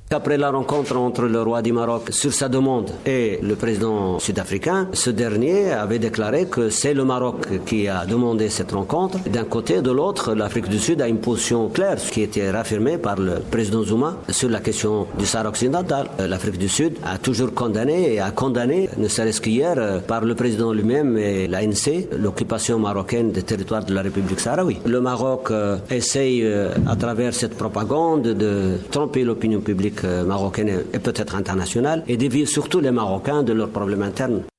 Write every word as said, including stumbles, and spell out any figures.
Après la rencontre entre le roi du Maroc sur sa demande et le président sud-africain, ce dernier avait déclaré que c'est le Maroc qui a demandé cette rencontre. D'un côté et de l'autre, l'Afrique du Sud a une position claire, ce qui était réaffirmé par le président Zuma sur la question du Sahara occidental. L'Afrique du Sud a toujours condamné et a condamné, ne serait-ce qu'hier, par le président lui-même et l'A N C, l'occupation marocaine des territoires de la République sahraoui. Le Maroc euh, essaye, euh, à travers cette propagande, de tromper l'opinion publique marocaine et peut-être internationale et dévier surtout les Marocains de leurs problèmes internes.